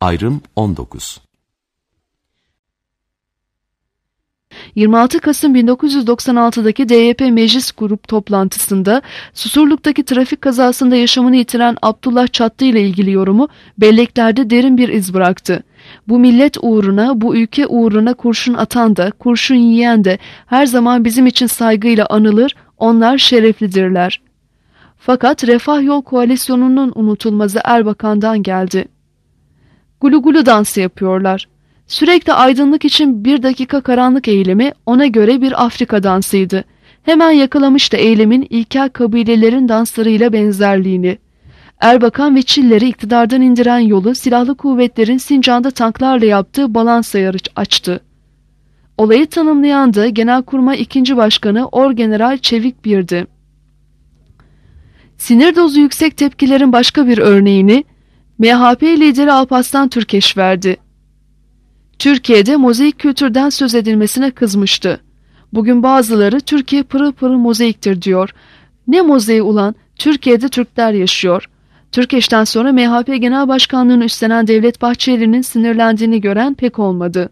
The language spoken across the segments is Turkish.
Ayrım 19. 26 Kasım 1996'daki DYP Meclis Grup toplantısında Susurluk'taki trafik kazasında yaşamını yitiren Abdullah Çatlı ile ilgili yorumu belleklerde derin bir iz bıraktı. Bu millet uğruna, bu ülke uğruna kurşun atan da, kurşun yiyen de her zaman bizim için saygıyla anılır, onlar şereflidirler. Fakat Refah Yol Koalisyonu'nun unutulmazı Erbakan'dan geldi. Gulu gulu dansı yapıyorlar. Sürekli aydınlık için bir dakika karanlık eylemi ona göre bir Afrika dansıydı. Hemen yakalamıştı eylemin ilkel kabilelerin danslarıyla benzerliğini. Erbakan ve Çiller'i iktidardan indiren yolu silahlı kuvvetlerin Sincan'da tanklarla yaptığı balans ayarı açtı. Olayı tanımlayan da Genelkurmay 2. Başkanı Orgeneral Çevik Bir'di. Sinir dozu yüksek tepkilerin başka bir örneğini MHP lideri Alparslan Türkeş verdi. Türkiye'de mozaik kültürden söz edilmesine kızmıştı. Bugün bazıları Türkiye pırıl pırıl mozaiktir diyor. Ne mozaiği ulan? Türkiye'de Türkler yaşıyor. Türkeş'ten sonra MHP Genel Başkanlığı'nı üstlenen Devlet Bahçeli'nin sinirlendiğini gören pek olmadı.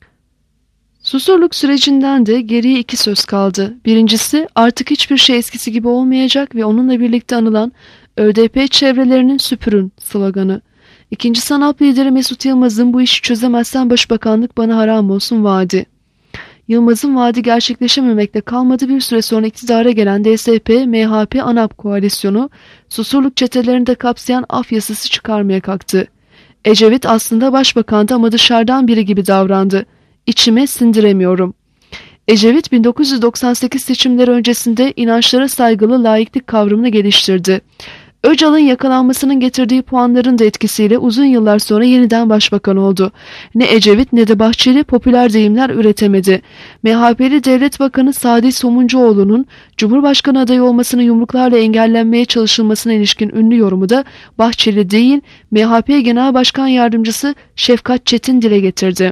Susurluk sürecinden de geriye 2 söz kaldı. Birincisi artık hiçbir şey eskisi gibi olmayacak ve onunla birlikte anılan ÖDP çevrelerinin süpürün sloganı. İkincisi ANAP lideri Mesut Yılmaz'ın bu işi çözemezsen başbakanlık bana haram olsun vaadi. Yılmaz'ın vaadi gerçekleşememekle kalmadı, bir süre sonra iktidara gelen DSP, MHP, ANAP koalisyonu Susurluk çetelerini de kapsayan af yasası çıkarmaya kalktı. Ecevit aslında başbakandı ama dışarıdan biri gibi davrandı. İçime sindiremiyorum. Ecevit 1998 seçimleri öncesinde inançlara saygılı laiklik kavramını geliştirdi. Öcal'ın yakalanmasının getirdiği puanların da etkisiyle uzun yıllar sonra yeniden başbakan oldu. Ne Ecevit ne de Bahçeli popüler deyimler üretemedi. MHP'li Devlet Bakanı Sadi Somuncuoğlu'nun Cumhurbaşkanı adayı olmasını yumruklarla engellenmeye çalışılmasına ilişkin ünlü yorumu da Bahçeli değil, MHP Genel Başkan Yardımcısı Şefkat Çetin dile getirdi.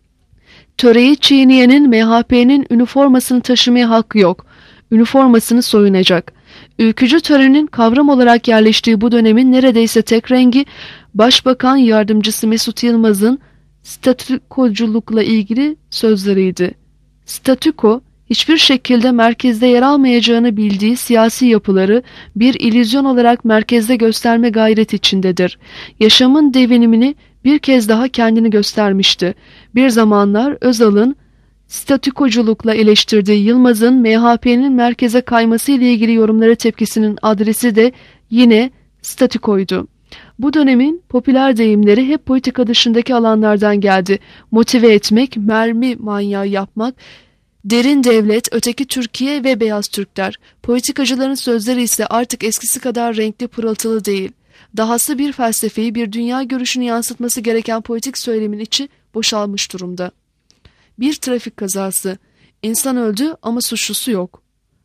Töreyi çiğneyenin MHP'nin üniformasını taşımaya hakkı yok. Üniformasını soyunacak. Ülkücü törenin kavram olarak yerleştiği bu dönemin neredeyse tek rengi Başbakan Yardımcısı Mesut Yılmaz'ın statükoculukla ilgili sözleriydi. Statüko, hiçbir şekilde merkezde yer almayacağını bildiği siyasi yapıları bir illüzyon olarak merkezde gösterme gayreti içindedir. Yaşamın devinimini bir kez daha kendini göstermişti. Bir zamanlar Özal'ın statükoculukla eleştirdiği Yılmaz'ın MHP'nin merkeze kayması ile ilgili yorumlara tepkisinin adresi de yine statükoydu. Bu dönemin popüler deyimleri hep politika dışındaki alanlardan geldi. Motive etmek, mermi manyağı yapmak, derin devlet, öteki Türkiye ve beyaz Türkler. Politikacıların sözleri ise artık eskisi kadar renkli pırıltılı değil. Dahası bir felsefeyi, bir dünya görüşünü yansıtması gereken politik söylemin içi boşalmış durumda. Bir trafik kazası. İnsan öldü ama suçlusu yok.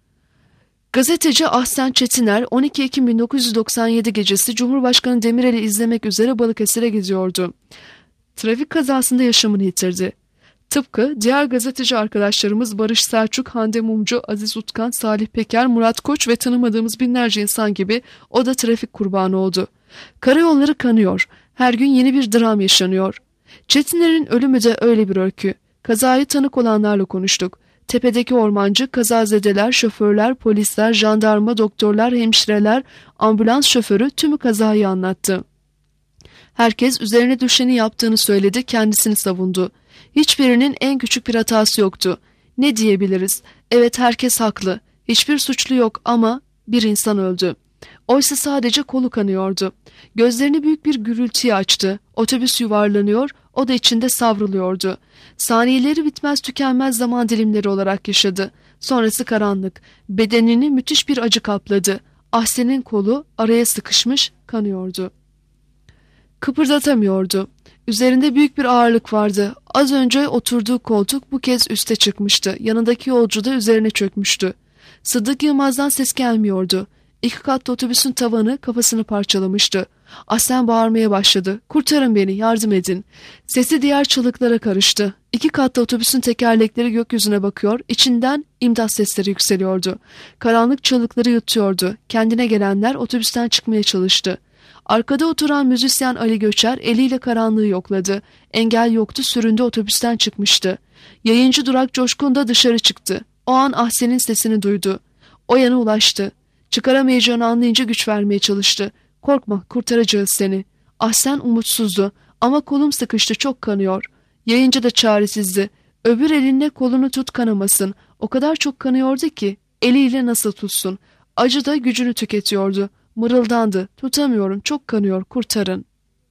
Gazeteci Ahsen Çetiner 12 Ekim 1997 gecesi Cumhurbaşkanı Demirel'i izlemek üzere Balıkesir'e gidiyordu. Trafik kazasında yaşamını yitirdi. Tıpkı diğer gazeteci arkadaşlarımız Barış Selçuk, Hande Mumcu, Aziz Utkan, Salih Peker, Murat Koç ve tanımadığımız binlerce insan gibi o da trafik kurbanı oldu. Karayolları kanıyor. Her gün yeni bir dram yaşanıyor. Çetiner'in ölümü de öyle bir öykü. Kazayı tanık olanlarla konuştuk. Tepedeki ormancı, kazazedeler, şoförler, polisler, jandarma, doktorlar, hemşireler, ambulans şoförü tümü kazayı anlattı. Herkes üzerine düşeni yaptığını söyledi, kendisini savundu. Hiçbirinin en küçük bir hatası yoktu. Ne diyebiliriz? Evet, herkes haklı. Hiçbir suçlu yok ama bir insan öldü. Oysa sadece kolu kanıyordu. Gözlerini büyük bir gürültüye açtı. Otobüs yuvarlanıyor, o da içinde savruluyordu. Saniyeleri bitmez tükenmez zaman dilimleri olarak yaşadı. Sonrası karanlık. Bedenini müthiş bir acı kapladı. Ahsen'in kolu araya sıkışmış, kanıyordu. Kıpırdatamıyordu. Üzerinde büyük bir ağırlık vardı. Az önce oturduğu koltuk bu kez üste çıkmıştı. Yanındaki yolcu da üzerine çökmüştü. Sıddık Yılmaz'dan ses gelmiyordu. 2 katlı otobüsün tavanı kafasını parçalamıştı. Ahsen bağırmaya başladı. Kurtarın beni, yardım edin. Sesi diğer çığlıklara karıştı. 2 katlı otobüsün tekerlekleri gökyüzüne bakıyor, içinden imdat sesleri yükseliyordu. Karanlık çığlıkları yutuyordu. Kendine gelenler otobüsten çıkmaya çalıştı. Arkada oturan müzisyen Ali Göçer eliyle karanlığı yokladı. Engel yoktu, süründü, otobüsten çıkmıştı. Yayıncı Durak Coşkun da dışarı çıktı. O an Ahsen'in sesini duydu. O yana ulaştı. Çıkaramayacağını anlayınca güç vermeye çalıştı. Korkma, kurtaracağız seni. Ahsen umutsuzdu ama kolum sıkıştı, çok kanıyor. Yayıncı da çaresizdi. Öbür elinle kolunu tut, kanamasın. O kadar çok kanıyordu ki eliyle nasıl tutsun. Acı da gücünü tüketiyordu. Mırıldandı. Tutamıyorum, çok kanıyor, kurtarın.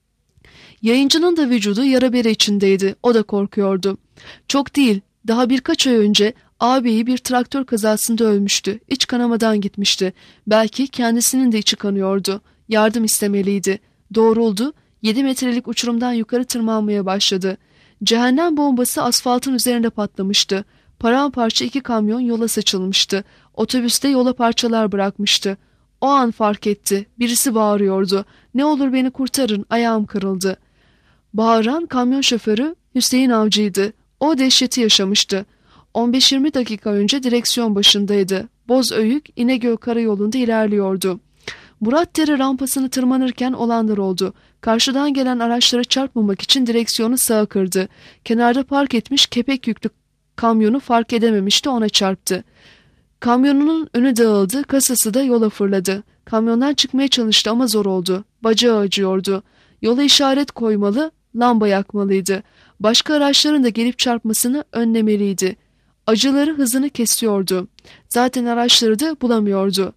Yayıncının da vücudu yara bere içindeydi. O da korkuyordu. Çok değil, daha birkaç ay önce ağabeyi bir traktör kazasında ölmüştü. İç kanamadan gitmişti. Belki kendisinin de içi kanıyordu. Yardım istemeliydi. Doğruldu. 7 metrelik uçurumdan yukarı tırmanmaya başladı. Cehennem bombası asfaltın üzerinde patlamıştı. Paramparça 2 kamyon yola saçılmıştı. Otobüste yola parçalar bırakmıştı. O an fark etti. Birisi bağırıyordu. Ne olur beni kurtarın, ayağım kırıldı. Bağıran kamyon şoförü Hüseyin Avcı'ydı. O dehşeti yaşamıştı. 15-20 dakika önce direksiyon başındaydı. Bozöyük İnegöl Karayolu'nda ilerliyordu. Muratdere rampasını tırmanırken olanlar oldu. Karşıdan gelen araçlara çarpmamak için direksiyonu sağa kırdı. Kenarda park etmiş kepek yüklü kamyonu fark edememişti, ona çarptı. Kamyonunun önü dağıldı, kasası da yola fırladı. Kamyondan çıkmaya çalıştı ama zor oldu. Bacağı acıyordu. Yola işaret koymalı, lamba yakmalıydı. Başka araçların da gelip çarpmasını önlemeliydi. Acıları hızını kesiyordu. Zaten araçları da bulamıyordu.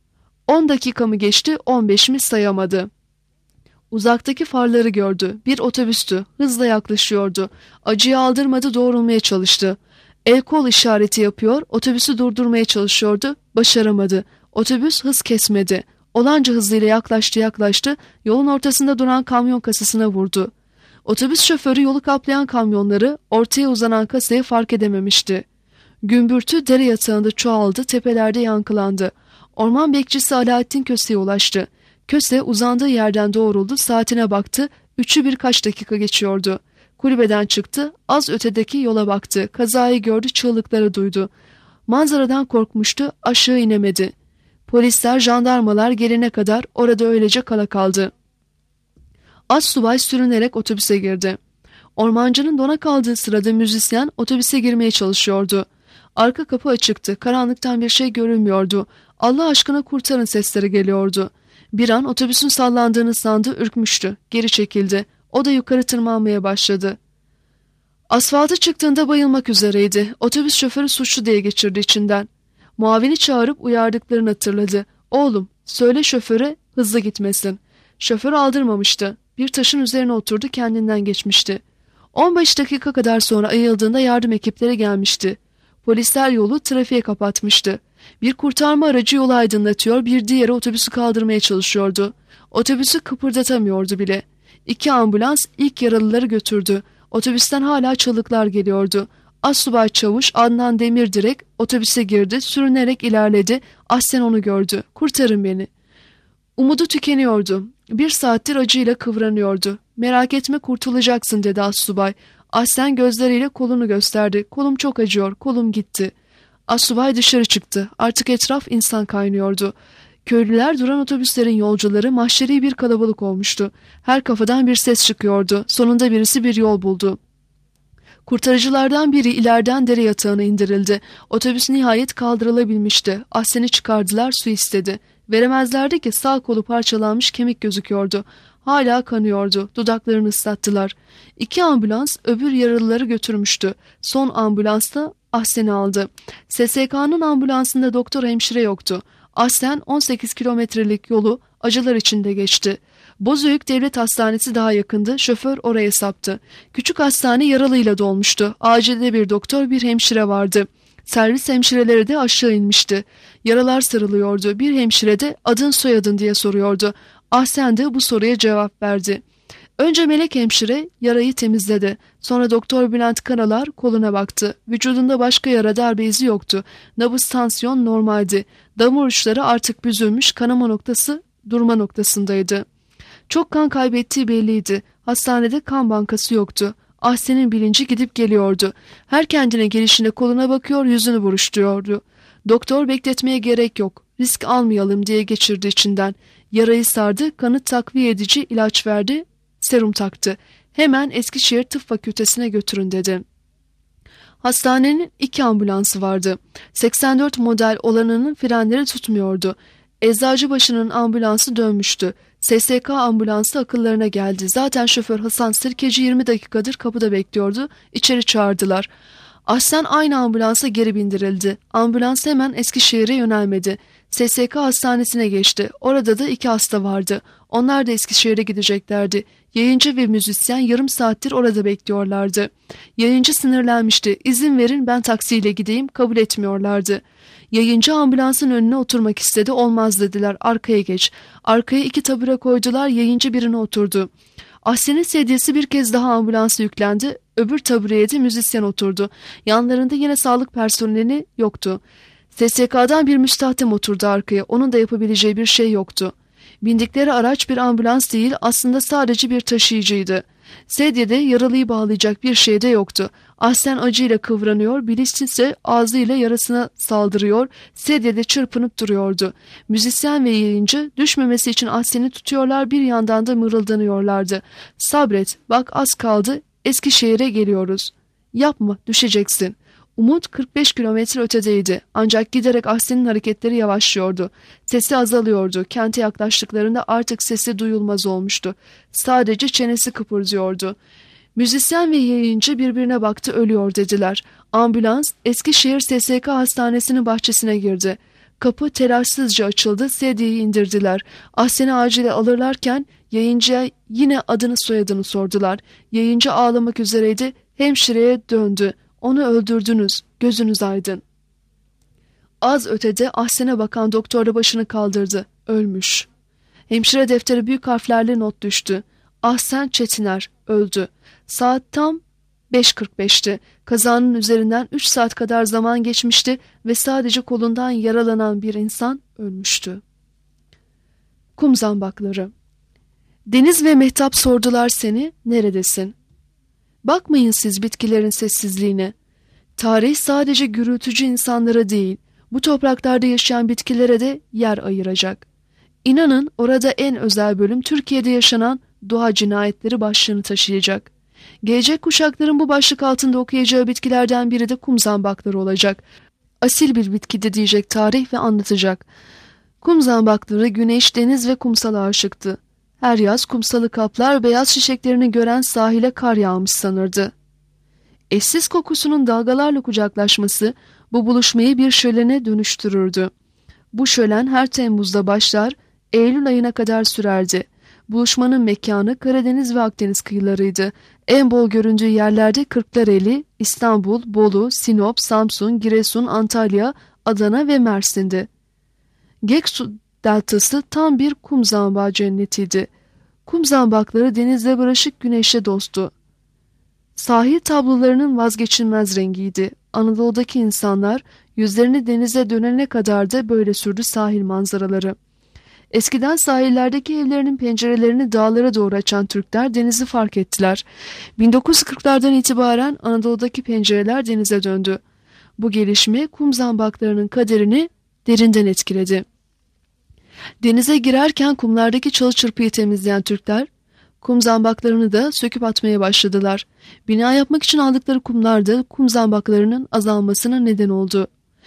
10 dakika mı geçti, 15 mi sayamadı. Uzaktaki farları gördü. Bir otobüstü. Hızla yaklaşıyordu. Acıyı aldırmadı, doğrulmaya çalıştı. El kol işareti yapıyor, otobüsü durdurmaya çalışıyordu. Başaramadı. Otobüs hız kesmedi. Olanca hızıyla yaklaştı. Yolun ortasında duran kamyon kasasına vurdu. Otobüs şoförü yolu kaplayan kamyonları, ortaya uzanan kasayı fark edememişti. Gümbürtü dere yatağında çoğaldı, tepelerde yankılandı. Orman bekçisi Alaaddin Köse'ye ulaştı. Köse uzandığı yerden doğruldu, saatine baktı. 3'ü birkaç dakika geçiyordu. Kulübeden çıktı, az ötedeki yola baktı. Kazayı gördü, çığlıkları duydu. Manzaradan korkmuştu, aşağı inemedi. Polisler, jandarmalar gelene kadar orada öylece kala kaldı. Astsubay sürünerek otobüse girdi. Ormancının dona kaldığı sırada müzisyen otobüse girmeye çalışıyordu. Arka kapı açıktı, karanlıktan bir şey görünmüyordu. Allah aşkına kurtarın sesleri geliyordu. Bir an otobüsün sallandığını sandı, ürkmüştü. Geri çekildi. O da yukarı tırmanmaya başladı. Asfalta çıktığında bayılmak üzereydi. Otobüs şoförü suçlu diye geçirdi içinden. Muavini çağırıp uyardıklarını hatırladı. Oğlum, söyle şoföre hızlı gitmesin. Şoför aldırmamıştı. Bir taşın üzerine oturdu, kendinden geçmişti. 15 dakika kadar sonra ayıldığında yardım ekipleri gelmişti. Polisler yolu trafiğe kapatmıştı. Bir kurtarma aracı yolu aydınlatıyor, bir diğeri otobüsü kaldırmaya çalışıyordu. Otobüsü kıpırdatamıyordu bile. 2 ambulans ilk yaralıları götürdü. Otobüsten hala çığlıklar geliyordu. Astsubay Çavuş Adnan Demirdirek otobüse girdi, sürünerek ilerledi. Ahsen onu gördü. Kurtarın beni. Umudu tükeniyordu. 1 saattir acıyla kıvranıyordu. Merak etme, kurtulacaksın dedi astsubay. Ahsen gözleriyle kolunu gösterdi. Kolum çok acıyor, kolum gitti. Astsubay dışarı çıktı. Artık etraf insan kaynıyordu. Köylüler, duran otobüslerin yolcuları, mahşeri bir kalabalık olmuştu. Her kafadan bir ses çıkıyordu. Sonunda birisi bir yol buldu. Kurtarıcılardan biri ileriden dere yatağına indirildi. Otobüs nihayet kaldırılabilmişti. Ahsen'i çıkardılar, su istedi. Veremezlerdi ki, sağ kolu parçalanmış, kemik gözüküyordu. Hala kanıyordu. Dudaklarını ıslattılar. 2 ambulans öbür yaralıları götürmüştü. Son ambulans da Ahsen'i aldı. SSK'nın ambulansında doktor, hemşire yoktu. Ahsen 18 kilometrelik yolu acılar içinde geçti. Bozüyük Devlet Hastanesi daha yakındı. Şoför oraya saptı. Küçük hastane yaralıyla dolmuştu. Acilde bir doktor, bir hemşire vardı. Servis hemşireleri de aşağı inmişti. Yaralar sarılıyordu. Bir hemşire de adın soyadın diye soruyordu. Ahsen de bu soruya cevap verdi. Önce melek hemşire yarayı temizledi. Sonra Doktor Bülent Karalar koluna baktı. Vücudunda başka yara, darbe izi yoktu. Nabız, tansiyon normaldi. Damar uçları artık büzülmüş, kanama noktası durma noktasındaydı. Çok kan kaybettiği belliydi. Hastanede kan bankası yoktu. Ahsen'in bilinci gidip geliyordu. Her kendine gelişinde koluna bakıyor, yüzünü buruşturuyordu. Doktor bekletmeye gerek yok, risk almayalım diye geçirdi içinden. Yarayı sardı, kanı takviye edici ilaç verdi, serum taktı. Hemen Eskişehir Tıp Fakültesine götürün dedi. Hastanenin 2 ambulansı vardı. 84 model olanının frenleri tutmuyordu. Eczacıbaşı'nın ambulansı dönmüştü. SSK ambulansı akıllarına geldi. Zaten şoför Hasan Sirkeci 20 dakikadır kapıda bekliyordu. İçeri çağırdılar. Ahsen aynı ambulansa geri bindirildi. Ambulans hemen Eskişehir'e yönelmedi. SSK hastanesine geçti. Orada da 2 hasta vardı. Onlar da Eskişehir'e gideceklerdi. Yayıncı ve müzisyen yarım saattir orada bekliyorlardı. Yayıncı sinirlenmişti. İzin verin ben taksiyle gideyim, kabul etmiyorlardı. Yayıncı ambulansın önüne oturmak istedi. Olmaz dediler. Arkaya geç. Arkaya 2 tabure koydular. Yayıncı birine oturdu. Ahsen'in sedyesi bir kez daha ambulansa yüklendi. Öbür tabureye de müzisyen oturdu. Yanlarında yine sağlık personeli yoktu. SSK'dan bir müstahdem oturdu arkaya. Onun da yapabileceği bir şey yoktu. Bindikleri araç bir ambulans değil, aslında sadece bir taşıyıcıydı. Sedyede yaralıyı bağlayacak bir şey de yoktu. Ahsen acıyla kıvranıyor, bilinçli ise ağzıyla yarasına saldırıyor, sedyede çırpınıp duruyordu. Müzisyen ve yayıncı düşmemesi için Ahsen'i tutuyorlar, bir yandan da mırıldanıyorlardı. Sabret, bak az kaldı, Eskişehir'e geliyoruz. Yapma, düşeceksin. Umut 45 kilometre ötedeydi. Ancak giderek Ahsen'in hareketleri yavaşlıyordu. Sesi azalıyordu. Kente yaklaştıklarında artık sesi duyulmaz olmuştu. Sadece çenesi kıpırdıyordu. Müzisyen ve yayıncı birbirine baktı, ölüyor dediler. Ambulans Eskişehir SSK hastanesinin bahçesine girdi. Kapı telaşsızca açıldı, sedyeyi indirdiler. Ahsen'i acile alırlarken yayıncıya yine adını soyadını sordular. Yayıncı ağlamak üzereydi, hemşireye döndü. Onu öldürdünüz, gözünüz aydın. Az ötede Ahsen'e bakan doktor da başını kaldırdı. Ölmüş. Hemşire deftere büyük harflerle not düştü. Ahsen Çetiner, öldü. Saat tam 5:45'ti. Kazanın üzerinden 3 saat kadar zaman geçmişti ve sadece kolundan yaralanan bir insan ölmüştü. Kum zambakları. Deniz ve Mehtap sordular seni, neredesin? Bakmayın siz bitkilerin sessizliğine. Tarih sadece gürültücü insanlara değil, bu topraklarda yaşayan bitkilere de yer ayıracak. İnanın orada en özel bölüm Türkiye'de yaşanan doğa cinayetleri başlığını taşıyacak. Gelecek kuşakların bu başlık altında okuyacağı bitkilerden biri de kum zambakları olacak. Asil bir bitkidi diyecek tarih ve anlatacak. Kum zambakları güneş, deniz ve kumsala aşıktı. Her yaz kumsalı kaplar beyaz çiçeklerini gören sahile kar yağmış sanırdı. Eşsiz kokusunun dalgalarla kucaklaşması bu buluşmayı bir şölene dönüştürürdü. Bu şölen her Temmuz'da başlar, Eylül ayına kadar sürerdi. Buluşmanın mekanı Karadeniz ve Akdeniz kıyılarıydı. En bol göründüğü yerlerde Kırklareli, İstanbul, Bolu, Sinop, Samsun, Giresun, Antalya, Adana ve Mersin'di. Geksu deltası tam bir kum zambağı cennetiydi. Kum zambakları denizle barışık, güneşle dosttu. Sahil tablolarının vazgeçilmez rengiydi. Anadolu'daki insanlar yüzlerini denize dönene kadar da böyle sürdü sahil manzaraları. Eskiden sahillerdeki evlerinin pencerelerini dağlara doğru açan Türkler denizi fark ettiler. 1940'lardan itibaren Anadolu'daki pencereler denize döndü. Bu gelişme kum zambaklarının kaderini derinden etkiledi. Denize girerken kumlardaki çalı çırpıyı temizleyen Türkler, kum zambaklarını da söküp atmaya başladılar. Bina yapmak için aldıkları kumlar da kum zambaklarının azalmasına neden oldu.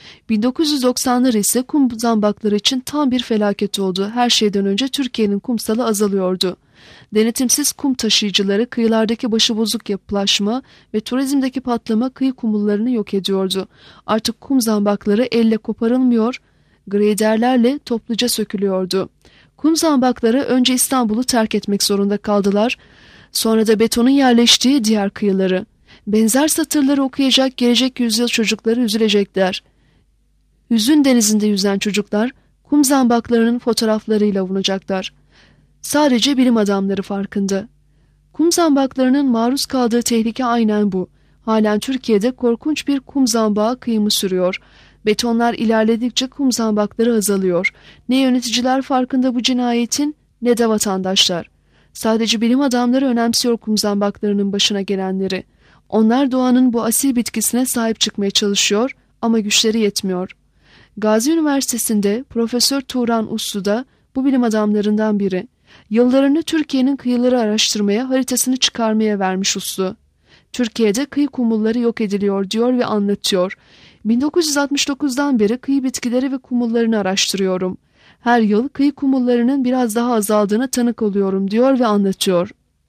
1990'lar ise kum zambakları için tam bir felaket oldu. Her şeyden önce Türkiye'nin kumsalı azalıyordu. Denetimsiz kum taşıyıcıları kıyılardaki başıbozuk yapılaşma ve turizmdeki patlama kıyı kumullarını yok ediyordu. Artık kum zambakları elle koparılmıyor, greyderlerle topluca sökülüyordu. Kum zambakları önce İstanbul'u terk etmek zorunda kaldılar. Sonra da betonun yerleştiği diğer kıyıları. Benzer satırları okuyacak gelecek yüzyıl çocukları üzülecekler. Hüzün denizinde yüzen çocuklar kum zambaklarının fotoğraflarıyla avunacaklar. Sadece bilim adamları farkında. Kum zambaklarının maruz kaldığı tehlike aynen bu. Halen Türkiye'de korkunç bir kum zambağı kıyımı sürüyor. Betonlar ilerledikçe kum zambakları azalıyor. Ne yöneticiler farkında bu cinayetin ne de vatandaşlar. Sadece bilim adamları önemsiyor kum zambaklarının başına gelenleri. Onlar doğanın bu asil bitkisine sahip çıkmaya çalışıyor ama güçleri yetmiyor. Gazi Üniversitesi'nde Profesör Turan Uslu da bu bilim adamlarından biri. Yıllarını Türkiye'nin kıyıları araştırmaya, haritasını çıkarmaya vermiş Uslu. Türkiye'de kıyı kumulları yok ediliyor diyor ve anlatıyor. 1969'dan beri kıyı bitkileri ve kumullarını araştırıyorum. Her yıl kıyı kumullarının biraz daha azaldığına tanık oluyorum diyor ve anlatıyor.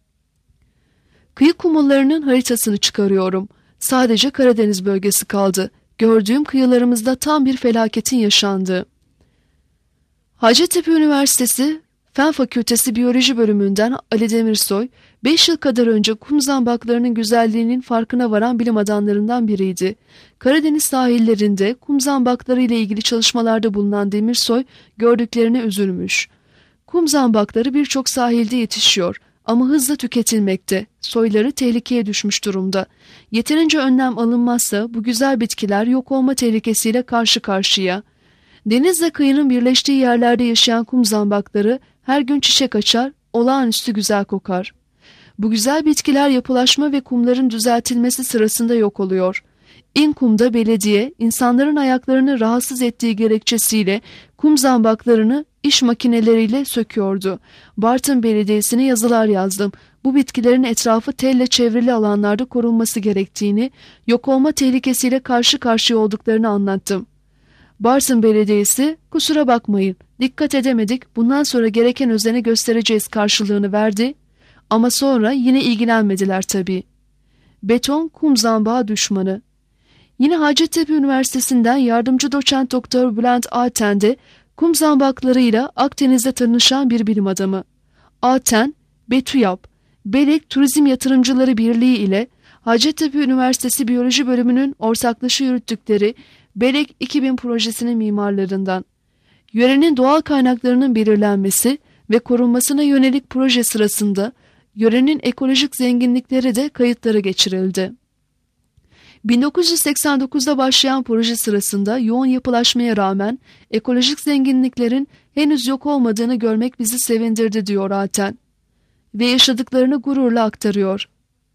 Kıyı kumullarının haritasını çıkarıyorum. Sadece Karadeniz bölgesi kaldı. Gördüğüm kıyılarımızda tam bir felaketin yaşandığı. Hacettepe Üniversitesi Fen Fakültesi Biyoloji bölümünden Ali Demirsoy, 5 yıl kadar önce kum zambaklarının güzelliğinin farkına varan bilim adamlarından biriydi. Karadeniz sahillerinde kum zambakları ile ilgili çalışmalarda bulunan Demirsoy, gördüklerine üzülmüş. Kum zambakları birçok sahilde yetişiyor ama hızla tüketilmekte. Soyları tehlikeye düşmüş durumda. Yeterince önlem alınmazsa bu güzel bitkiler yok olma tehlikesiyle karşı karşıya. Denizle kıyının birleştiği yerlerde yaşayan kum zambakları her gün çiçek açar, olağanüstü güzel kokar. Bu güzel bitkiler yapılaşma ve kumların düzeltilmesi sırasında yok oluyor. İnkum'da belediye, insanların ayaklarını rahatsız ettiği gerekçesiyle kum zambaklarını iş makineleriyle söküyordu. Bartın Belediyesi'ne yazılar yazdım. Bu bitkilerin etrafı telle çevrili alanlarda korunması gerektiğini, yok olma tehlikesiyle karşı karşıya olduklarını anlattım. Bartın Belediyesi, kusura bakmayın, dikkat edemedik, bundan sonra gereken özeni göstereceğiz karşılığını verdi. Ama sonra yine ilgilenmediler tabii. Beton kum zambağı düşmanı. Yine Hacettepe Üniversitesi'nden yardımcı doçent doktor Bülent Alten de kum zambaklarıyla Akdeniz'de tanışan bir bilim adamı. Alten, BETÜYAP, Belek Turizm Yatırımcıları Birliği ile Hacettepe Üniversitesi Biyoloji bölümünün ortaklaşa yürüttükleri Belek 2000 projesinin mimarlarından. Yörenin doğal kaynaklarının belirlenmesi ve korunmasına yönelik proje sırasında yörenin ekolojik zenginlikleri de kayıtlara geçirildi. 1989'da başlayan proje sırasında yoğun yapılaşmaya rağmen ekolojik zenginliklerin henüz yok olmadığını görmek bizi sevindirdi diyor Alten. Ve yaşadıklarını gururla aktarıyor.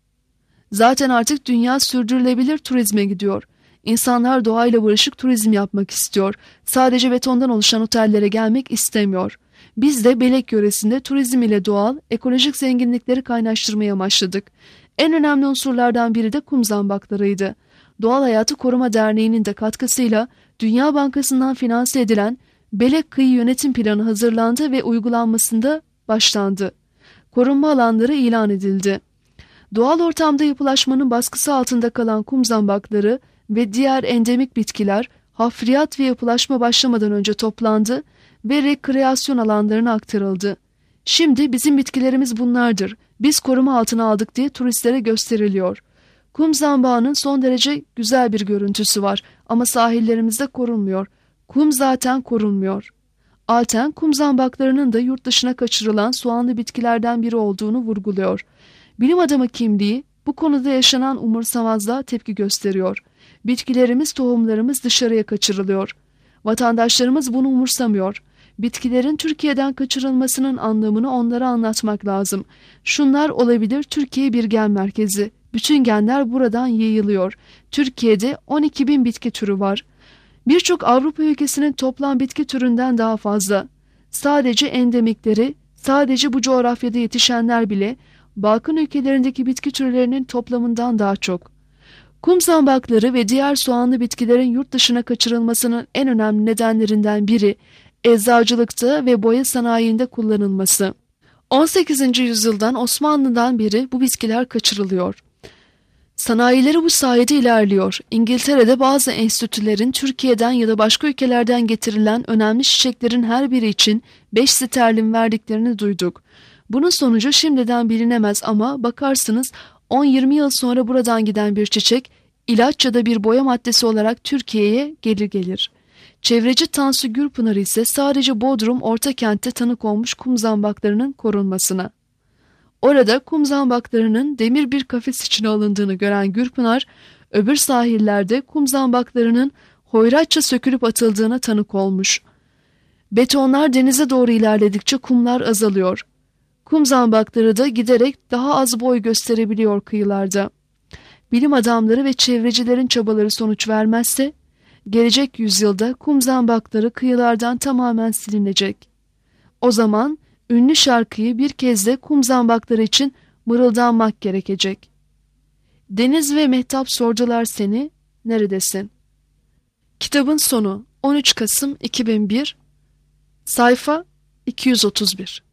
Zaten artık dünya sürdürülebilir turizme gidiyor. İnsanlar doğayla barışık turizm yapmak istiyor. Sadece betondan oluşan otellere gelmek istemiyor. Biz de Belek yöresinde turizm ile doğal, ekolojik zenginlikleri kaynaştırmaya başladık. En önemli unsurlardan biri de kum zambaklarıydı. Doğal Hayatı Koruma Derneği'nin de katkısıyla Dünya Bankası'ndan finanse edilen Belek Kıyı Yönetim Planı hazırlandı ve uygulanmasında başlandı. Korunma alanları ilan edildi. Doğal ortamda yapılaşmanın baskısı altında kalan kum zambakları ve diğer endemik bitkiler hafriyat ve yapılaşma başlamadan önce toplandı ve rekreasyon alanlarına aktarıldı. Şimdi bizim bitkilerimiz bunlardır, biz koruma altına aldık diye turistlere gösteriliyor. Kum zambağının son derece güzel bir görüntüsü var ama sahillerimizde korunmuyor. Kum zaten korunmuyor. Alten, kum zambaklarının da yurt dışına kaçırılan soğanlı bitkilerden biri olduğunu vurguluyor. Bilim adamı kimliği bu konuda yaşanan umursamazlığa tepki gösteriyor. Bitkilerimiz, tohumlarımız dışarıya kaçırılıyor. Vatandaşlarımız bunu umursamıyor. Bitkilerin Türkiye'den kaçırılmasının anlamını onlara anlatmak lazım. Şunlar olabilir: Türkiye bir gen merkezi. Bütün genler buradan yayılıyor. Türkiye'de 12.000 bitki türü var. Birçok Avrupa ülkesinin toplam bitki türünden daha fazla. Sadece endemikleri, sadece bu coğrafyada yetişenler bile Balkan ülkelerindeki bitki türlerinin toplamından daha çok. Kum zambakları ve diğer soğanlı bitkilerin yurt dışına kaçırılmasının en önemli nedenlerinden biri eczacılıkta ve boya sanayinde kullanılması. 18. yüzyıldan Osmanlı'dan beri bu bitkiler kaçırılıyor. Sanayileri bu sayede ilerliyor. İngiltere'de bazı enstitülerin Türkiye'den ya da başka ülkelerden getirilen önemli çiçeklerin her biri için 5 sterlin verdiklerini duyduk. Bunun sonucu şimdiden bilinemez ama bakarsınız 10-20 yıl sonra buradan giden bir çiçek ilaç ya da bir boya maddesi olarak Türkiye'ye gelir. Çevreci Tansu Gürpınar ise sadece Bodrum Ortakent'te tanık olmuş kum zambaklarının korunmasına. Orada kum zambaklarının demir bir kafes içine alındığını gören Gürpınar, öbür sahillerde kum zambaklarının hoyratça sökülüp atıldığına tanık olmuş. Betonlar denize doğru ilerledikçe kumlar azalıyor. Kum zambakları da giderek daha az boy gösterebiliyor kıyılarda. Bilim adamları ve çevrecilerin çabaları sonuç vermezse, Gelecek yüzyılda kum zambakları kıyılardan tamamen silinecek. O zaman ünlü şarkıyı bir kez de kum zambakları için mırıldanmak gerekecek. Deniz ve Mehtap sordular seni, neredesin? Kitabın sonu 13 Kasım 2001, sayfa 231.